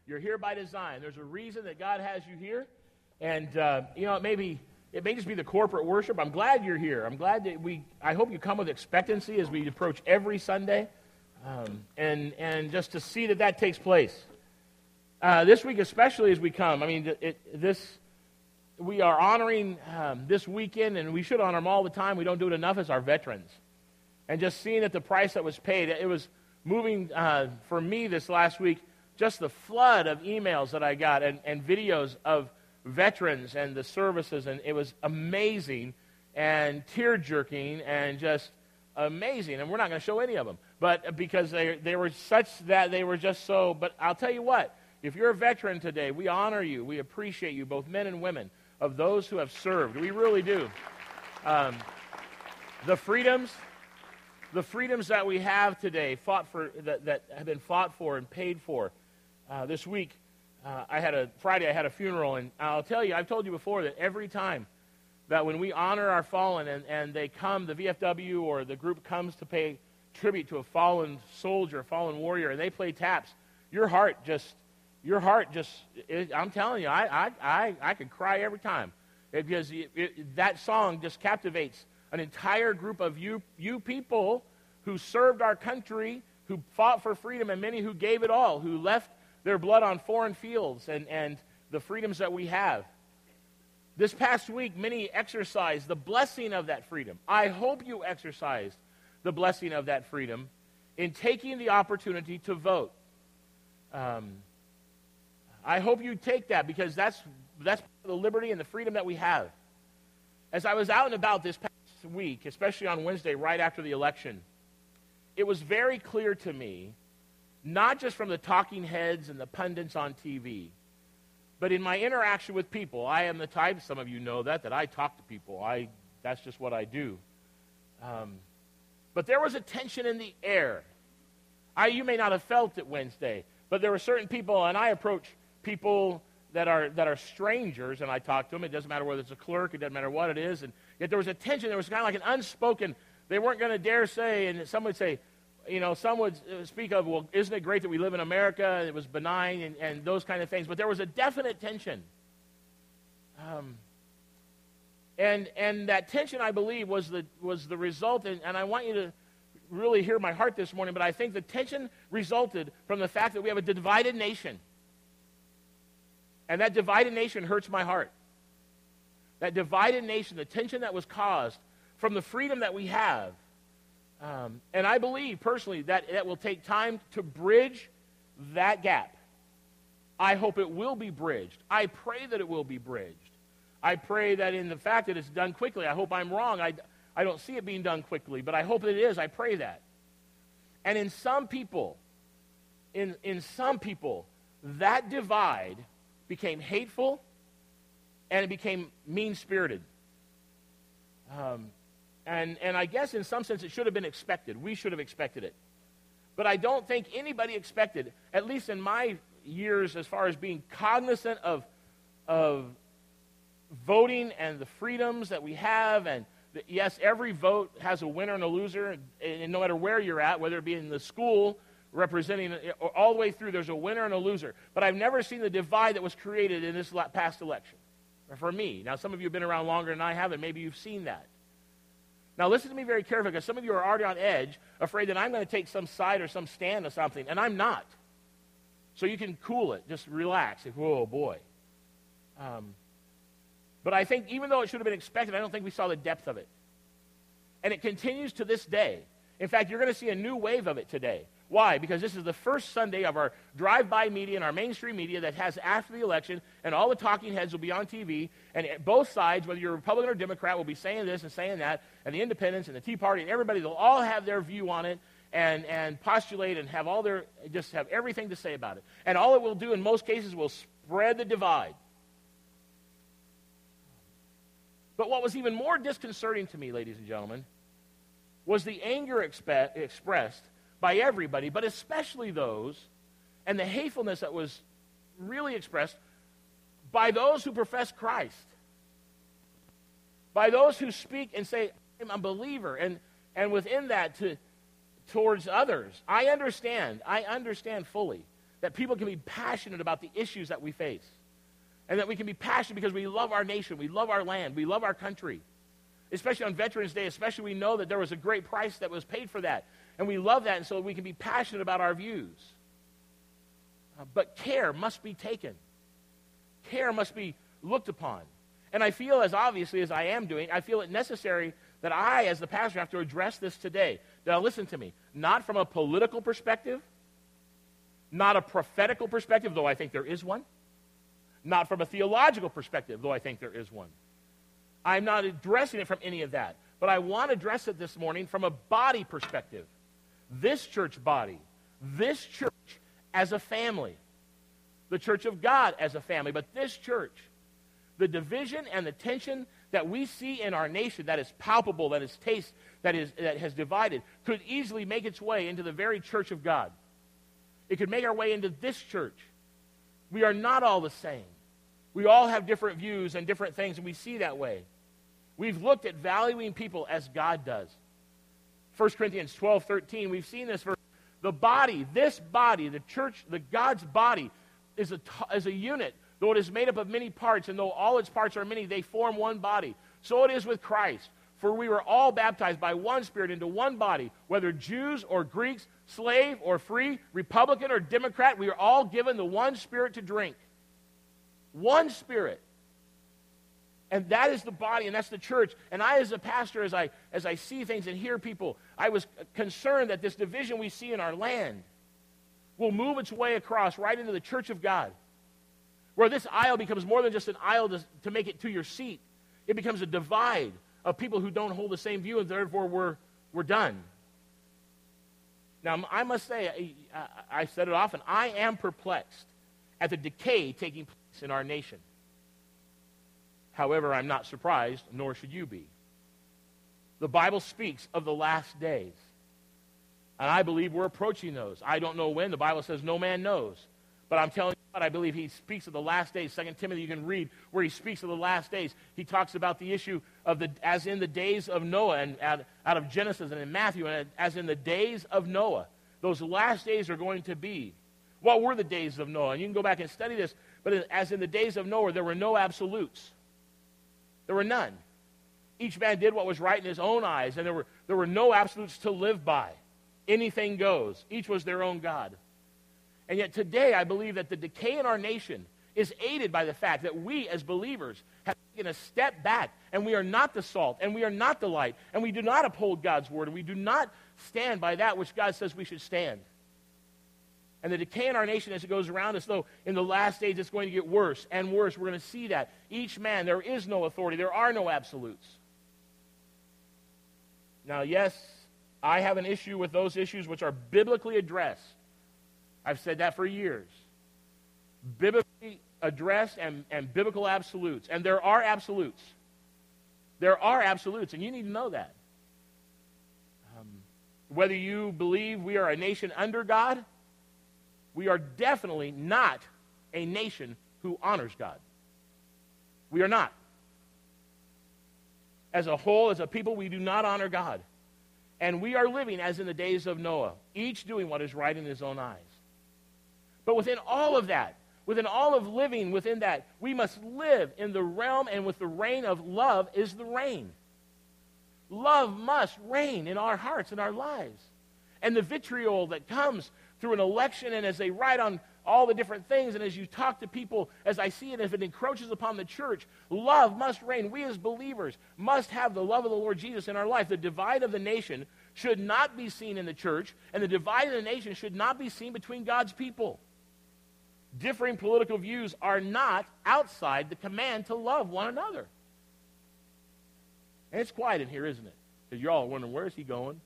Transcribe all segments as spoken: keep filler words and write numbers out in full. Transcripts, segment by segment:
You're here by design. There's a reason that God has you here. And, uh, you know, it may, be, it may just be the corporate worship. I'm glad you're here. I'm glad that we, I hope you come with expectancy as we approach every Sunday. Um, and, and just to see that that takes place. Uh, this week especially as we come, I mean, it, this, we are honoring um, this weekend, and we should honor them all the time. We don't do it enough as our veterans. And just seeing that the price that was paid, it was moving uh, for me this last week, just the flood of emails that I got and, and videos of veterans and the services, and it was amazing and tear-jerking and just amazing. And we're not going to show any of them, but because they, they were such that they were just so, but I'll tell you what, if you're a veteran today, we honor you, we appreciate you, both men and women, of those who have served. We really do. Um, the freedoms, the freedoms that we have today, fought for, that, that have been fought for and paid for. Uh, this week, uh, I had a Friday. I had a funeral, and I'll tell you, I've told you before that every time that when we honor our fallen, and, and they come, the V F W or the group comes to pay tribute to a fallen soldier, a fallen warrior, and they play taps, your heart just. Your heart just, it, I'm telling you, I I, I, I could cry every time. It, because it, it, that song just captivates an entire group of you, you people who served our country, who fought for freedom, and many who gave it all, who left their blood on foreign fields and, and the freedoms that we have. This past week, many exercised the blessing of that freedom. I hope you exercised the blessing of that freedom in taking the opportunity to vote. Um... I hope you take that, because that's that's the liberty and the freedom that we have. As I was out and about this past week, especially on Wednesday, right after the election, it was very clear to me, not just from the talking heads and the pundits on T V, but in my interaction with people. I am the type, some of you know that, that I talk to people. I that's just what I do. Um, but there was a tension in the air. I, you may not have felt it Wednesday, but there were certain people, and I approach people that are that are strangers, and I talk to them. It doesn't matter whether it's a clerk, it doesn't matter what it is, and yet there was a tension. There was kind of like an unspoken, they weren't going to dare say, and some would say, you know, some would speak of, well, isn't it great that we live in America, and it was benign, and, and those kind of things, but there was a definite tension. Um, and and that tension, I believe, was the, was the result, and, and I want you to really hear my heart this morning, but I think the tension resulted from the fact that we have a divided nation. And that divided nation hurts my heart. That divided nation, the tension that was caused from the freedom that we have. Um, and I believe, personally, that it will take time to bridge that gap. I hope it will be bridged. I pray that it will be bridged. I pray that in the fact that it's done quickly, I hope I'm wrong. I, I don't see it being done quickly, but I hope that it is. I pray that. And in some people, in, in some people, that divide became hateful, and it became mean-spirited. Um, and, and I guess in some sense it should have been expected. We should have expected it. But I don't think anybody expected, at least in my years as far as being cognizant of, of voting and the freedoms that we have, and the, yes, every vote has a winner and a loser, and, and no matter where you're at, whether it be in the school, representing all the way through, there's a winner and a loser. But I've never seen the divide that was created in this past election, for me. Now, some of you have been around longer than I have, and maybe you've seen that. Now, listen to me very carefully, because some of you are already on edge, afraid that I'm going to take some side or some stand or something, and I'm not. So you can cool it. Just relax. Like, whoa, boy. Um, but I think even though it should have been expected, I don't think we saw the depth of it. And it continues to this day. In fact, you're going to see a new wave of it today. Why? Because this is the first Sunday of our drive-by media and our mainstream media that has after the election, and all the talking heads will be on T V, and both sides, whether you're Republican or Democrat, will be saying this and saying that, and the independents and the Tea Party and everybody, they'll all have their view on it and, and postulate and have all their, just have everything to say about it. And all it will do in most cases will spread the divide. But what was even more disconcerting to me, ladies and gentlemen, was the anger expe- expressed by everybody, but especially those, and the hatefulness that was really expressed by those who profess Christ, by those who speak and say, I'm a believer, and, and within that to towards others. I understand, I understand fully that people can be passionate about the issues that we face. And that we can be passionate because we love our nation, we love our land, we love our country. Especially on Veterans Day, especially we know that there was a great price that was paid for that. And we love that, and so we can be passionate about our views. Uh, but care must be taken. Care must be looked upon. And I feel, as obviously as I am doing, I feel it necessary that I, as the pastor, have to address this today. Now, listen to me. Not from a political perspective, not a prophetical perspective, though I think there is one. Not from a theological perspective, though I think there is one. I'm not addressing it from any of that. But I want to address it this morning from a body perspective. This church body, this church as a family, the church of God as a family, but this church, the division and the tension that we see in our nation that is palpable, that is taste, that is that has divided, could easily make its way into the very church of God. It could make our way into this church. We are not all the same. We all have different views and different things, and we see that way. We've looked at valuing people as God does. First Corinthians twelve thirteen, we've seen this verse. The body, this body, the church, the God's body, is a, is a unit. Though it is made up of many parts, and though all its parts are many, they form one body. So it is with Christ. For we were all baptized by one Spirit into one body, whether Jews or Greeks, slave or free, Republican or Democrat, we are all given the one Spirit to drink. One Spirit. And that is the body, and that's the church. And I, as a pastor, as I, as I see things and hear people, I was concerned that this division we see in our land will move its way across right into the church of God, where this aisle becomes more than just an aisle to, to make it to your seat. It becomes a divide of people who don't hold the same view, and therefore we're, we're done. Now, I must say, I, I said it often, I am perplexed at the decay taking place in our nation. However, I'm not surprised, nor should you be. The Bible speaks of the last days, and I believe we're approaching those. I don't know when. The Bible says no man knows. But I'm telling you what, I believe he speaks of the last days. Second Timothy, you can read where he speaks of the last days. He talks about the issue of the, as in the days of Noah, and out, out of Genesis, and in Matthew, and as in the days of Noah. Those last days are going to be. What were the days of Noah? And you can go back and study this, but as in the days of Noah, there were no absolutes. There were none. Each man did what was right in his own eyes, and there were, there were no absolutes to live by. Anything goes. Each was their own God. And yet today, I believe that the decay in our nation is aided by the fact that we, as believers, have taken a step back, and we are not the salt, and we are not the light, and we do not uphold God's word, and we do not stand by that which God says we should stand. And the decay in our nation as it goes around us, though, in the last days it's going to get worse and worse. We're going to see that. Each man, there is no authority. There are no absolutes. Now, yes, I have an issue with those issues which are biblically addressed. I've said that for years. Biblically addressed and, and biblical absolutes. And there are absolutes. There are absolutes, and you need to know that. Um, whether you believe we are a nation under God, we are definitely not a nation who honors God. We are not. As a whole, as a people, we do not honor God. And we are living as in the days of Noah, each doing what is right in his own eyes. But within all of that, within all of living within that, we must live in the realm and with the reign of love is the reign. Love must reign in our hearts and our lives. And the vitriol that comes through an election, and as they write on all the different things, and as you talk to people, as I see it, if it encroaches upon the church, love must reign. We as believers must have the love of the Lord Jesus in our life. The divide of the nation should not be seen in the church, and the divide of the nation should not be seen between God's people. Differing political views are not outside the command to love one another. And it's quiet in here, isn't it? Because you're all wondering, where is he going?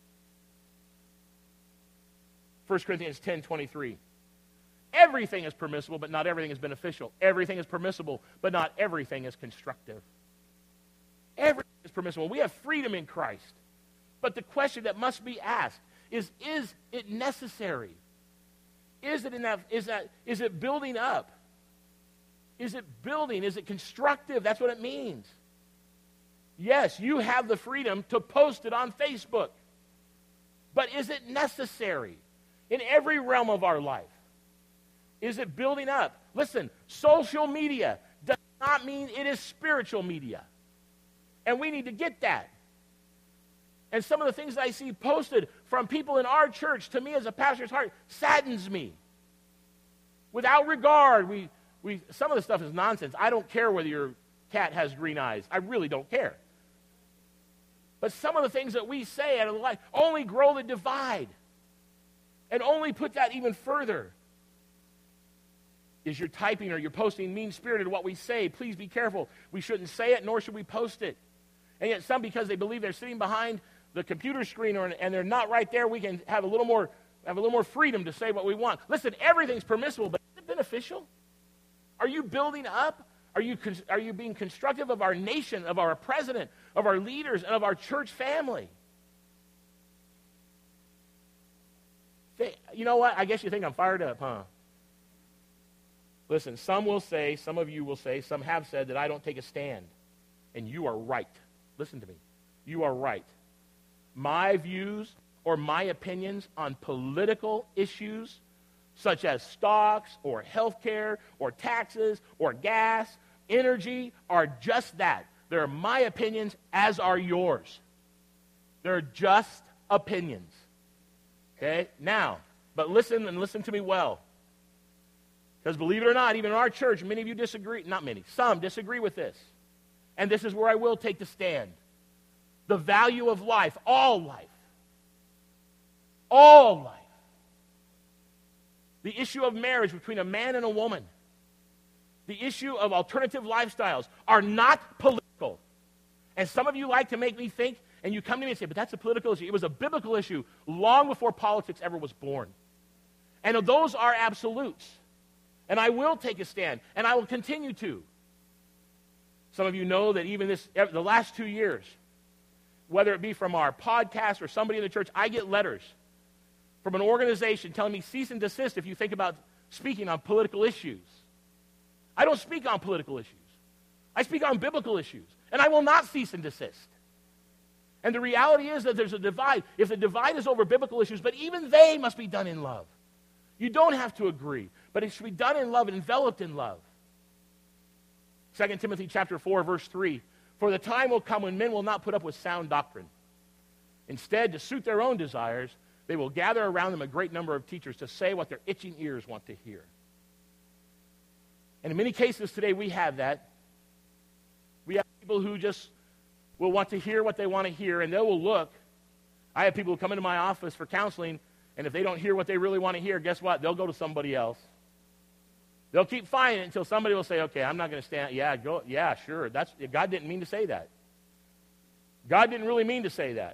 First Corinthians ten twenty-three. Everything is permissible, but not everything is beneficial. Everything is permissible, but not everything is constructive. Everything is permissible. We have freedom in Christ. But the question that must be asked is, is it necessary? Is it enough? Is that, is it building up? Is it building? Is it constructive? That's what it means. Yes, you have the freedom to post it on Facebook. But is it necessary in every realm of our life? Is it building up? Listen, social media does not mean it is spiritual media. And we need to get that. And some of the things that I see posted from people in our church, to me as a pastor's heart, saddens me. Without regard, we, we some of the stuff is nonsense. I don't care whether your cat has green eyes. I really don't care. But some of the things that we say out of the life only grow the divide and only put that even further. Is you're typing or you're posting mean-spirited what we say, please be careful. We shouldn't say it, nor should we post it. And yet some, because they believe they're sitting behind the computer screen or, and they're not right there, we can have a little more have a little more freedom to say what we want. Listen, everything's permissible, but is it beneficial? Are you building up? Are you, are you being constructive of our nation, of our president, of our leaders, and of our church family? Say, you know what? I guess you think I'm fired up, huh? Listen, some will say, some of you will say, some have said that I don't take a stand. And you are right. Listen to me. You are right. My views or my opinions on political issues such as stocks or health care or taxes or gas, energy, are just that. They're my opinions, as are yours. They're just opinions. Okay? Now, but listen and listen to me well. Because believe it or not, even in our church, many of you disagree. Not many. Some disagree with this. And this is where I will take the stand. The value of life, all life. All life. The issue of marriage between a man and a woman. The issue of alternative lifestyles are not political. And some of you like to make me think, and you come to me and say, but that's a political issue. It was a biblical issue long before politics ever was born. And those are absolutes. And I will take a stand, and I will continue to. Some of you know that even this, the last two years, whether it be from our podcast or somebody in the church, I get letters from an organization telling me cease and desist if you think about speaking on political issues. I don't speak on political issues. I speak on biblical issues, and I will not cease and desist. And the reality is that there's a divide. If the divide is over biblical issues, but even they must be done in love. You don't have to agree, but it should be done in love and enveloped in love. Second Timothy chapter four, verse three. For the time will come when men will not put up with sound doctrine. Instead, to suit their own desires, they will gather around them a great number of teachers to say what their itching ears want to hear. And in many cases today, we have that. We have people who just will want to hear what they want to hear, and they will look. I have people who come into my office for counseling, and if they don't hear what they really want to hear, guess what? They'll go to somebody else. They'll keep fighting it until somebody will say, okay, I'm not going to stand. Yeah, go. Yeah, sure. That's, God didn't mean to say that. God didn't really mean to say that.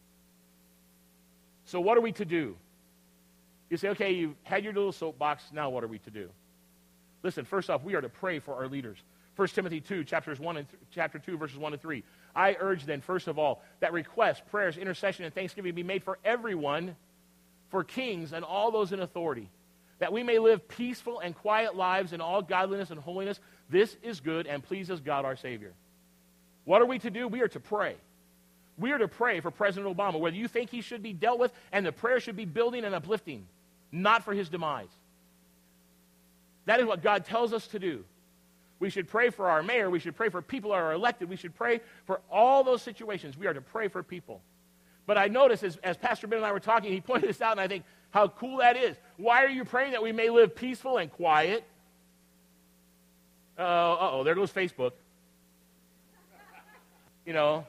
So what are we to do? You say, okay, you've had your little soapbox. Now what are we to do? Listen, first off, we are to pray for our leaders. First Timothy two, chapters one and th- chapter two, verses one to three. I urge then, first of all, that requests, prayers, intercession, and thanksgiving be made for everyone, for kings and all those in authority, that we may live peaceful and quiet lives in all godliness and holiness. This is good and pleases God our Savior. What are we to do? We are to pray. We are to pray for President Obama, whether you think he should be dealt with, and the prayer should be building and uplifting, not for his demise. That is what God tells us to do. We should pray for our mayor. We should pray for people who are elected. We should pray for all those situations. We are to pray for people. But I noticed as, as Pastor Ben and I were talking, he pointed this out, and I think how cool that is. Why are you praying that we may live peaceful and quiet? Uh, uh-oh, there goes Facebook. You know.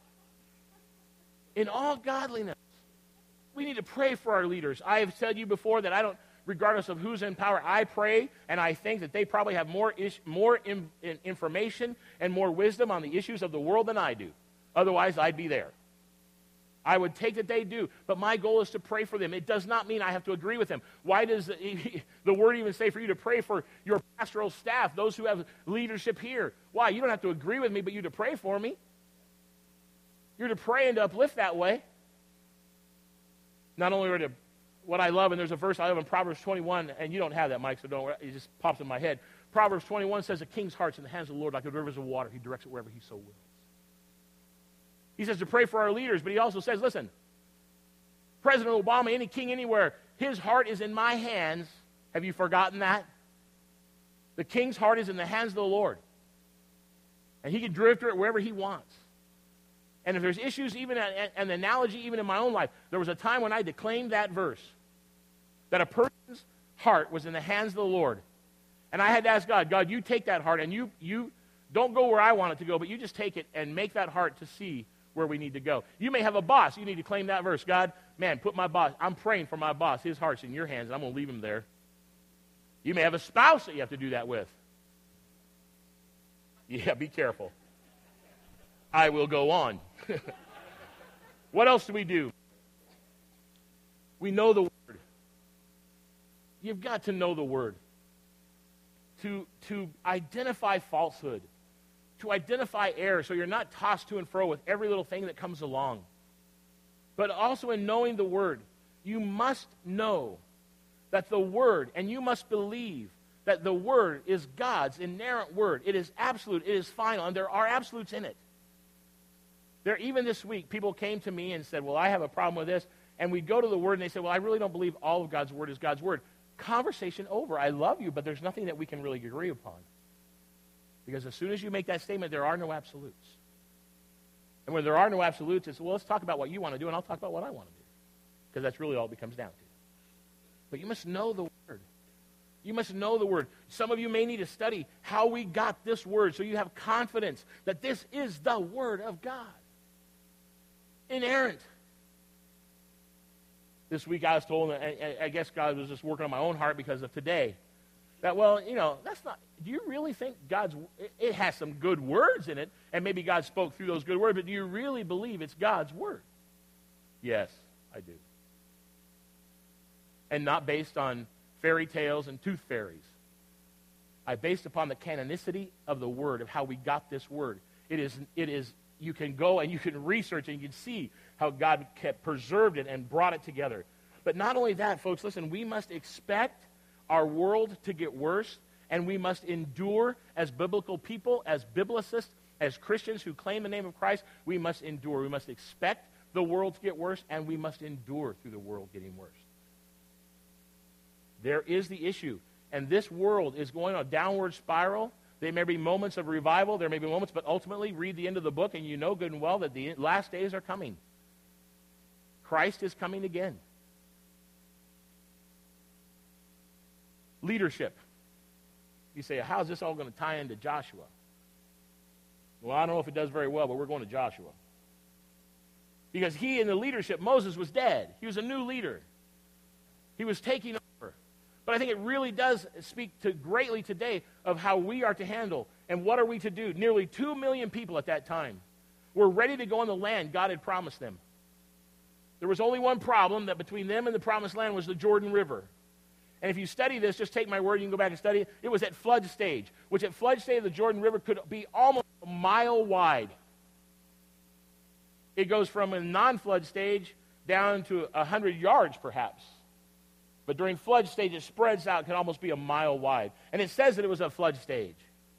In all godliness. We need to pray for our leaders. I have said to you before that I don't, regardless of who's in power, I pray, and I think that they probably have more, ish, more in, in information and more wisdom on the issues of the world than I do. Otherwise, I'd be there. I would take that they do, but my goal is to pray for them. It does not mean I have to agree with them. Why does the, the word even say for you to pray for your pastoral staff, those who have leadership here? Why? You don't have to agree with me, but you to pray for me. You're to pray and to uplift that way. Not only are to, what I love, and there's a verse I love in Proverbs twenty-one, and you don't have that, Mike, so don't worry, it just pops in my head. Proverbs twenty-one says, a king's heart's in the hands of the Lord like the rivers of water. He directs it wherever he so wills. He says to pray for our leaders, but he also says, listen, President Obama, any king anywhere, his heart is in my hands, Have you forgotten that? The king's heart is in the hands of the Lord. And he can drift it wherever he wants. And if there's issues, even and an analogy, even in my own life, there was a time when I declaimed that verse, that a person's heart was in the hands of the Lord. And I had to ask God, God, you take that heart and you you don't go where I want it to go, but you just take it and make that heart to see where we need to go. You may have a boss. You need to claim that verse. God, man, put my boss. I'm praying for my boss. His heart's in your hands. I'm going to leave him there. You may have a spouse that you have to do that with. Yeah, be careful. I will go on. What else do we do? We know the Word. You've got to know the Word. To, to identify falsehood. To identify error so you're not tossed to and fro with every little thing that comes along. But also in knowing the Word, you must know that the Word, and you must believe that the Word is God's inerrant Word. It is absolute, it is final, and there are absolutes in it. There, even this week, people came to me and said, well, I have a problem with this. And we'd go to the Word, and they said, well, I really don't believe all of God's Word is God's Word. Conversation over. I love you, but there's nothing that we can really agree upon. Because as soon as you make that statement, there are no absolutes. And when there are no absolutes, it's, well, let's talk about what you want to do, and I'll talk about what I want to do. Because that's really all it becomes down to. But you must know the Word. You must know the Word. Some of you may need to study how we got this Word so you have confidence that this is the Word of God. Inerrant. This week I was told, and I guess God was just working on my own heart because of today, that, well, you know, that's not, do you really think God's, it has some good words in it, and maybe God spoke through those good words, but do you really believe it's God's Word? Yes, I do. And not based on fairy tales and tooth fairies. I based upon the canonicity of the Word, of how we got this Word. It is, it is, you can go and you can research and you can see how God kept preserved it and brought it together. But not only that, folks, listen, we must expect our world to get worse, and we must endure as biblical people, as biblicists, as Christians who claim the name of Christ. We must endure. We must expect the world to get worse, and we must endure through the world getting worse. There is the issue, and this world is going on a downward spiral. There may be moments of revival, there may be moments, but ultimately read the end of the book, and you know good and well that the last days are coming. Christ is coming again. Leadership. You say, how is this all going to tie into Joshua? Well, I don't know if it does very well, but we're going to Joshua. Because he in the leadership, Moses was dead. He was a new leader. He was taking over. But I think it really does speak to greatly today of how we are to handle and what are we to do. Nearly two million people at that time were ready to go in the land God had promised them. There was only one problem, that between them and the promised land was the Jordan River. And if you study this, just take my word, you can go back and study it. It was at flood stage, which at flood stage the Jordan River could be almost a mile wide. It goes from a non-flood stage down to one hundred yards perhaps. But during flood stage, it spreads out, can almost be a mile wide. And it says that it was a flood stage.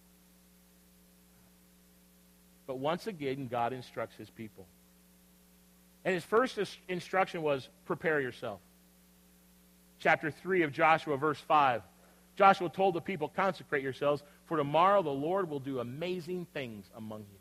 But once again, God instructs his people. And his first instruction was, prepare yourself. Chapter three of Joshua, verse five. Joshua told the people, consecrate yourselves, for tomorrow the Lord will do amazing things among you.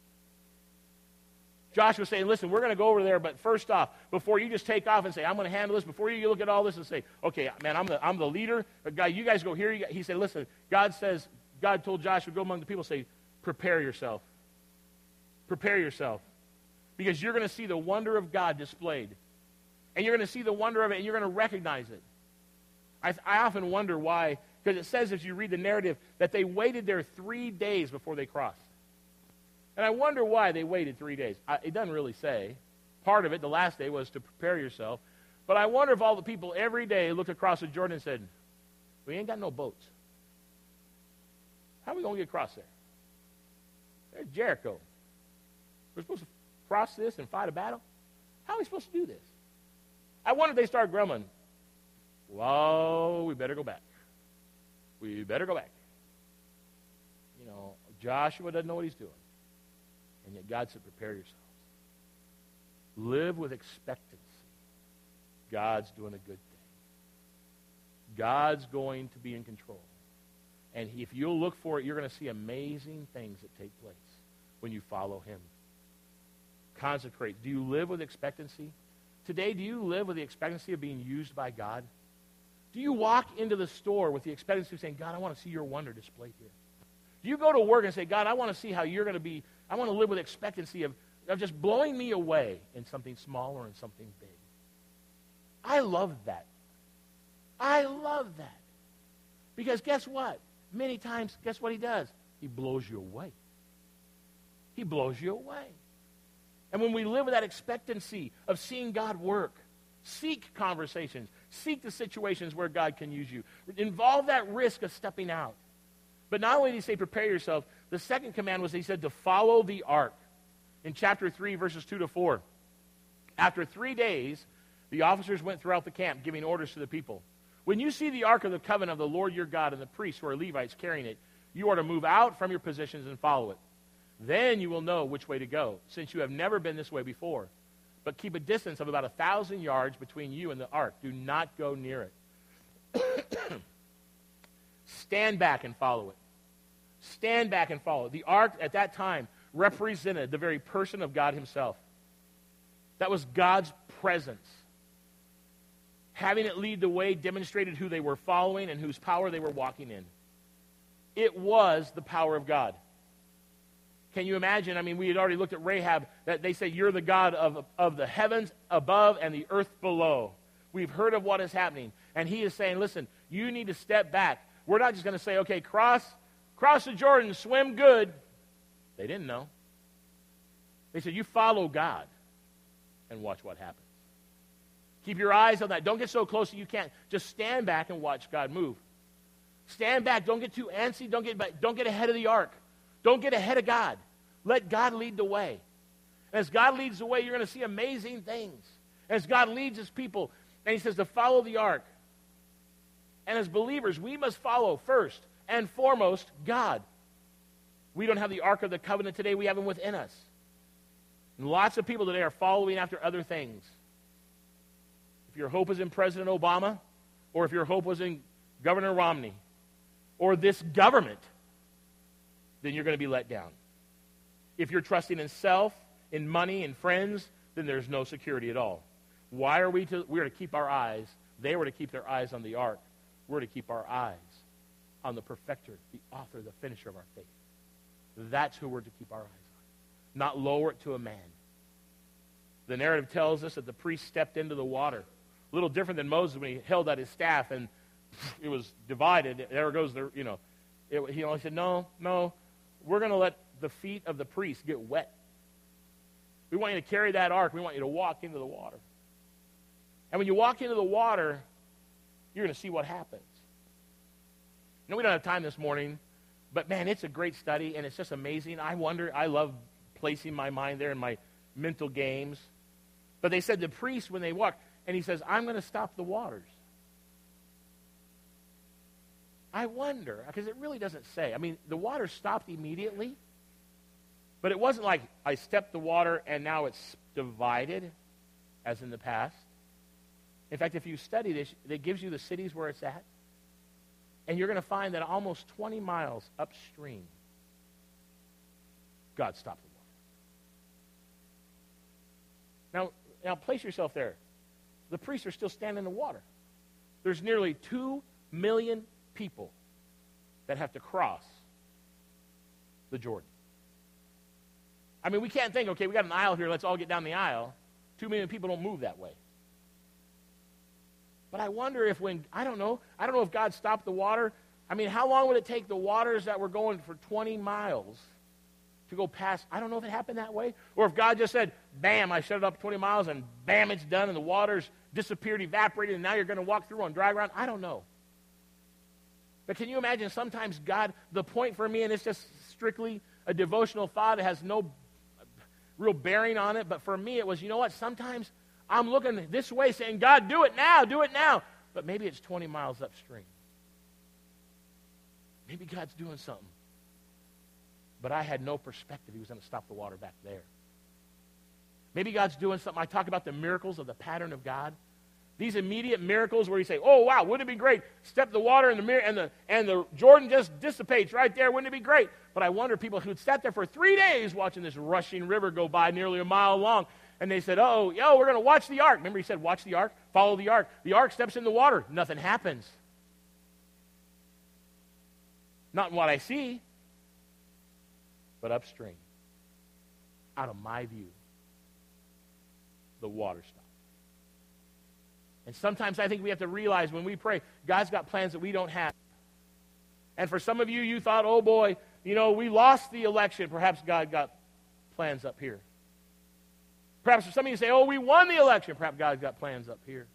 Joshua saying, listen, we're going to go over there, but first off, before you just take off and say, I'm going to handle this, before you look at all this and say, okay, man, I'm the, I'm the leader, but God, you guys go here. You, he said, listen, God says, God told Joshua, go among the people, say, prepare yourself. Prepare yourself. Because you're going to see the wonder of God displayed. And you're going to see the wonder of it, and you're going to recognize it. I, I often wonder why, because it says, as you read the narrative, that they waited there three days before they crossed. And I wonder why they waited three days. I, it doesn't really say. Part of it, the last day, was to prepare yourself. But I wonder if all the people every day looked across the Jordan and said, we ain't got no boats. How are we going to get across there? There's Jericho. We're supposed to cross this and fight a battle? How are we supposed to do this? I wonder if they start grumbling. Well, we better go back. We better go back. You know, Joshua doesn't know what he's doing. And yet God said, prepare yourselves. Live with expectancy. God's doing a good thing. God's going to be in control. And if you'll look for it, you're going to see amazing things that take place when you follow him. Consecrate. Do you live with expectancy? Today, do you live with the expectancy of being used by God? Do you walk into the store with the expectancy of saying, God, I want to see your wonder displayed here? Do you go to work and say, God, I want to see how you're going to be, I want to live with expectancy of, of just blowing me away in something small or in something big? I love that. I love that. Because guess what? Many times, guess what he does? He blows you away. He blows you away. And when we live with that expectancy of seeing God work, seek conversations, seek the situations where God can use you. Involve that risk of stepping out. But not only did he say prepare yourself, the second command was he said to follow the ark. In chapter three, verses two to four. After three days, the officers went throughout the camp giving orders to the people. When you see the ark of the covenant of the Lord your God and the priests who are Levites carrying it, you are to move out from your positions and follow it. Then you will know which way to go, since you have never been this way before. But keep a distance of about a thousand yards between you and the ark. Do not go near it. Stand back and follow it. Stand back and follow it. The ark at that time represented the very person of God himself. That was God's presence. Having it lead the way demonstrated who they were following and whose power they were walking in. It was the power of God. Can you imagine? I mean, we had already looked at Rahab, that they say, you're the God of, of the heavens above and the earth below. We've heard of what is happening. And he is saying, listen, you need to step back. We're not just going to say, okay, cross, cross the Jordan, swim good. They didn't know. They said, you follow God and watch what happens. Keep your eyes on that. Don't get so close that you can't. Just stand back and watch God move. Stand back. Don't get too antsy. Don't get, don't get ahead of the ark. Don't get ahead of God. Let God lead the way. And as God leads the way, you're going to see amazing things. As God leads his people, and he says to follow the ark. And as believers, we must follow first and foremost God. We don't have the ark of the covenant today. We have him within us. And lots of people today are following after other things. If your hope is in President Obama, or if your hope was in Governor Romney, or this government, then you're going to be let down. If you're trusting in self, in money, in friends, then there's no security at all. Why are we to, we're to keep our eyes, they were to keep their eyes on the ark. We're to keep our eyes on the perfecter, the author, the finisher of our faith. That's who we're to keep our eyes on. Not lower it to a man. The narrative tells us that the priest stepped into the water. A little different than Moses when he held out his staff and it was divided. There goes the, you know, it, he only said, no, no, we're going to let the feet of the priest get wet. We want you to carry that ark. We want you to walk into the water. And when you walk into the water, you're going to see what happens. You know, we don't have time this morning, but man, it's a great study, and it's just amazing. I wonder, I love placing my mind there in my mental games. But they said the priest, when they walk, and he says, I'm going to stop the waters. I wonder, because it really doesn't say. I mean, the water stopped immediately, but it wasn't like I stepped the water and now it's divided, as in the past. In fact, if you study this, it gives you the cities where it's at, and you're going to find that almost twenty miles upstream, God stopped the water. Now, now place yourself there. The priests are still standing in the water. There's nearly two million people that have to cross the Jordan. I mean, we can't think, okay, we got an aisle here, let's all get down the aisle. Two million people don't move that way. But I wonder if when, I don't know, I don't know if God stopped the water. I mean, how long would it take the waters that were going for twenty miles to go past? I don't know if it happened that way. Or if God just said, bam, I shut it up twenty miles, and bam, it's done, and the waters disappeared, evaporated, and now you're going to walk through on dry ground. I don't know. But can you imagine sometimes God, the point for me, and it's just strictly a devotional thought, it has no real bearing on it, but for me it was, you know what, sometimes I'm looking this way saying, God, do it now, do it now. But maybe it's twenty miles upstream. Maybe God's doing something. But I had no perspective he was going to stop the water back there. Maybe God's doing something. I talk about the miracles of the pattern of God. These immediate miracles where you say, oh, wow, wouldn't it be great? Step in the water and the, mirror, and the and the Jordan just dissipates right there. Wouldn't it be great? But I wonder people who had sat there for three days watching this rushing river go by nearly a mile long, and they said, oh, yo, we're going to watch the ark. Remember he said, watch the ark, follow the ark. The ark steps in the water. Nothing happens. Not in what I see, but upstream. Out of my view, the water stops. And sometimes I think we have to realize when we pray, God's got plans that we don't have. And for some of you, you thought, oh boy, you know, we lost the election. Perhaps God got plans up here. Perhaps for some of you say, oh, we won the election. Perhaps God's got plans up here.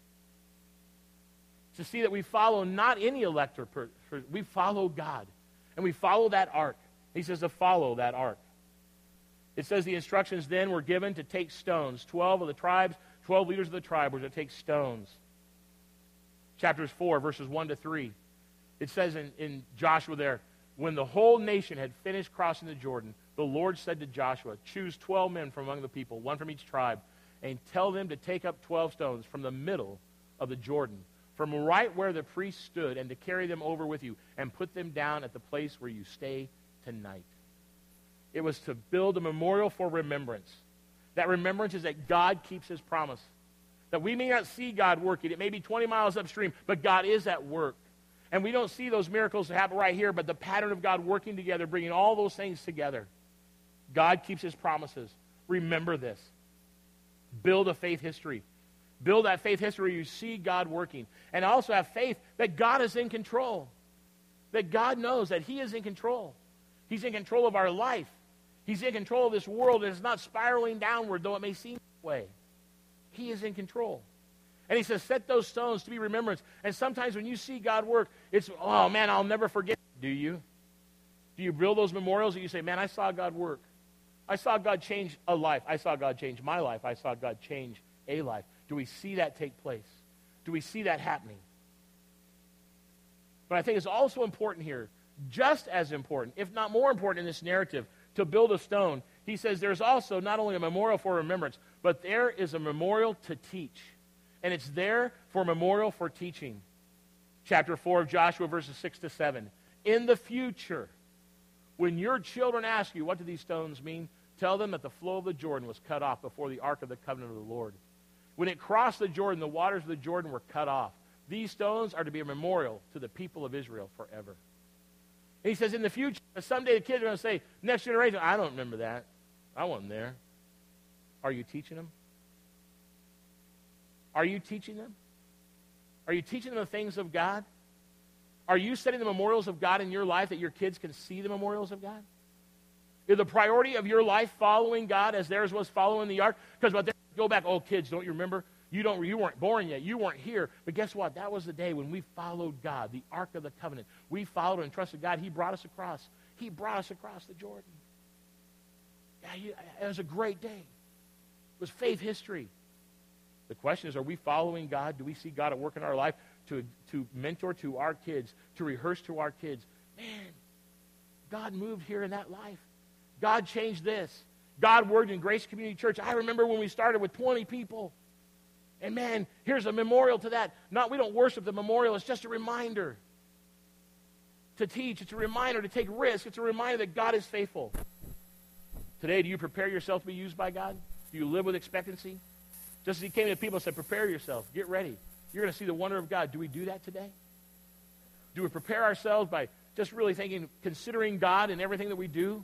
To see that we follow not any elector, per, per, we follow God. And we follow that ark. He says to follow that ark. It says the instructions then were given to take stones. Twelve of the tribes, twelve leaders of the tribe were to take stones. Chapters four, verses one to three. It says in, in Joshua there, when the whole nation had finished crossing the Jordan, the Lord said to Joshua, choose twelve men from among the people, one from each tribe, and tell them to take up twelve stones from the middle of the Jordan, from right where the priest stood, and to carry them over with you, and put them down at the place where you stay tonight. It was to build a memorial for remembrance. That remembrance is that God keeps his promise. That we may not see God working. It may be twenty miles upstream, but God is at work. And we don't see those miracles that happen right here, but the pattern of God working together, bringing all those things together. God keeps his promises. Remember this. Build a faith history. Build that faith history where you see God working. And also have faith that God is in control. That God knows that he is in control. He's in control of our life. He's in control of this world, and it's not spiraling downward, though it may seem that way. He is in control. And he says, set those stones to be remembrance. And sometimes when you see God work, it's, oh, man, I'll never forget. Do you? Do you build those memorials that you say, man, I saw God work. I saw God change a life. I saw God change my life. I saw God change a life. Do we see that take place? Do we see that happening? But I think it's also important here, just as important, if not more important in this narrative, to build a stone. He says there's also not only a memorial for remembrance, but there is a memorial to teach. And it's there for memorial for teaching. Chapter four of Joshua, verses six to seven. In the future, when your children ask you, what do these stones mean? Tell them that the flow of the Jordan was cut off before the ark of the covenant of the Lord. When it crossed the Jordan, the waters of the Jordan were cut off. These stones are to be a memorial to the people of Israel forever. And he says in the future, someday the kids are going to say, next generation, I don't remember that. I wasn't there. Are you teaching them? Are you teaching them? Are you teaching them the things of God? Are you setting the memorials of God in your life that your kids can see the memorials of God? Is the priority of your life following God as theirs was following the ark? Because what they go back, oh kids, don't you remember? You don't. You weren't born yet. You weren't here. But guess what? That was the day when we followed God, the Ark of the Covenant. We followed and trusted God. He brought us across. He brought us across the Jordan. Yeah, he, it was a great day. It was faith history. The question is, are we following God? Do we see God at work in our life to, to mentor to our kids, to rehearse to our kids? Man, God moved here in that life. God changed this. God worked in Grace Community Church. I remember when we started with twenty people. And man, here's a memorial to that. Not, we don't worship the memorial. It's just a reminder to teach. It's a reminder to take risks. It's a reminder that God is faithful. Today, do you prepare yourself to be used by God? Do you live with expectancy? Just as he came to the people and said, prepare yourself. Get ready. You're going to see the wonder of God. Do we do that today? Do we prepare ourselves by just really thinking, considering God in everything that we do?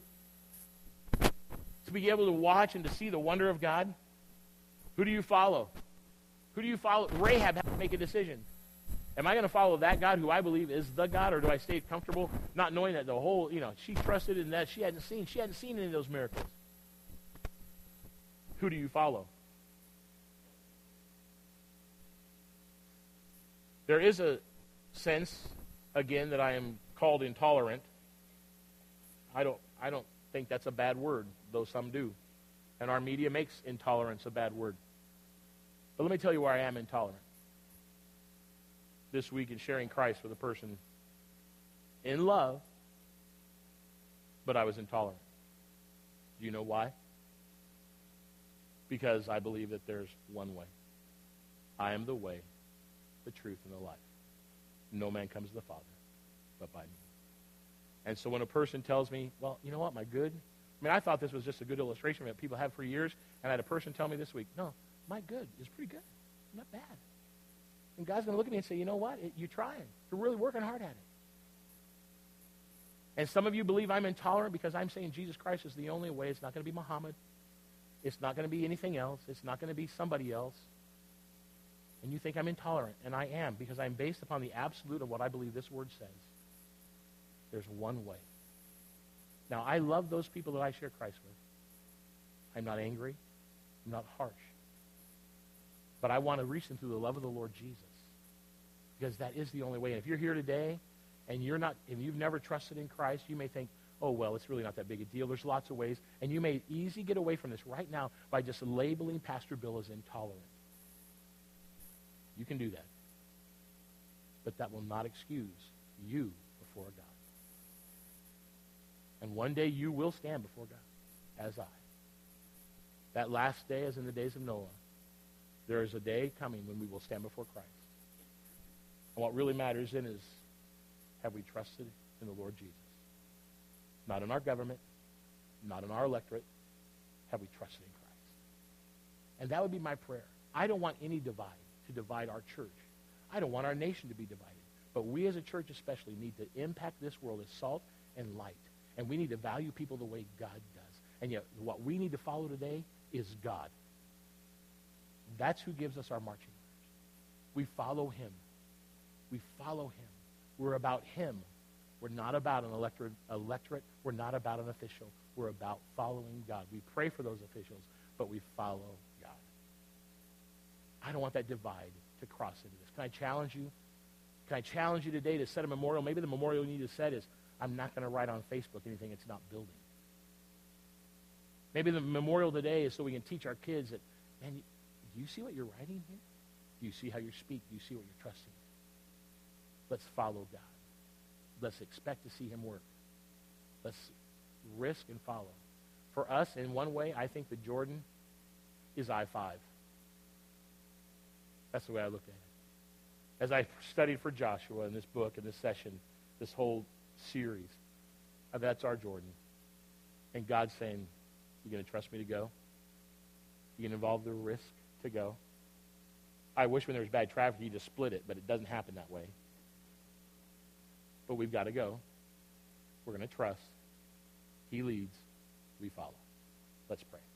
To be able to watch and to see the wonder of God? Who do you follow? Who do you follow? Rahab had to make a decision. Am I going to follow that God who I believe is the God, or do I stay comfortable not knowing that the whole, you know, she trusted in that she hadn't seen. She hadn't seen any of those miracles. Who do you follow? There is a sense, again, that I am called intolerant. I don't, I don't think that's a bad word, though some do. And our media makes intolerance a bad word. But let me tell you where I am intolerant. This week in sharing Christ with a person in love, but I was intolerant. Do you know why? Because I believe that there's one way. I am the way, the truth, and the life. No man comes to the Father but by me. And so when a person tells me, well, you know what, my good, I mean, I thought this was just a good illustration that people have for years, and I had a person tell me this week, no, my good is pretty good, not bad. And God's going to look at me and say, you know what, it, you're trying. You're really working hard at it. And some of you believe I'm intolerant because I'm saying Jesus Christ is the only way. It's not going to be Muhammad. It's not going to be anything else. It's not going to be somebody else. And you think I'm intolerant, and I am, because I'm based upon the absolute of what I believe this word says. There's one way. Now, I love those people that I share Christ with. I'm not angry. I'm not harsh. But I want to reach them through the love of the Lord Jesus, because that is the only way. And if you're here today and you're not, if you've never trusted in Christ, you may think, oh, well, it's really not that big a deal. There's lots of ways. And you may easily get away from this right now by just labeling Pastor Bill as intolerant. You can do that. But that will not excuse you before God. And one day you will stand before God, as I. That last day, as in the days of Noah, there is a day coming when we will stand before Christ. And what really matters then is, have we trusted in the Lord Jesus? Not in our government, not in our electorate. Have we trusted in Christ? And that would be my prayer. I don't want any divide to divide our church. I don't want our nation to be divided. But we as a church especially need to impact this world as salt and light. And we need to value people the way God does. And yet what we need to follow today is God. That's who gives us our marching orders. We follow him. We follow him. We're about him. We're not about an electorate. electorate. We're not about an official. We're about following God. We pray for those officials, but we follow God. I don't want that divide to cross into this. Can I challenge you? Can I challenge you today to set a memorial? Maybe the memorial you need to set is, I'm not going to write on Facebook anything it's not building. Maybe the memorial today is so we can teach our kids that, man, do you see what you're writing here? Do you see how you speak? Do you see what you're trusting? Let's follow God. Let's expect to see him work. Let's risk and follow. For us, in one way, I think the Jordan is I five. That's the way I look at it. As I studied for Joshua in this book, in this session, this whole series, uh, that's our Jordan. And God's saying, you going to trust me to go? You going to involve the risk to go? I wish when there was bad traffic, you just split it, but it doesn't happen that way. But we've got to go. We're going to trust. He leads. We follow. Let's pray.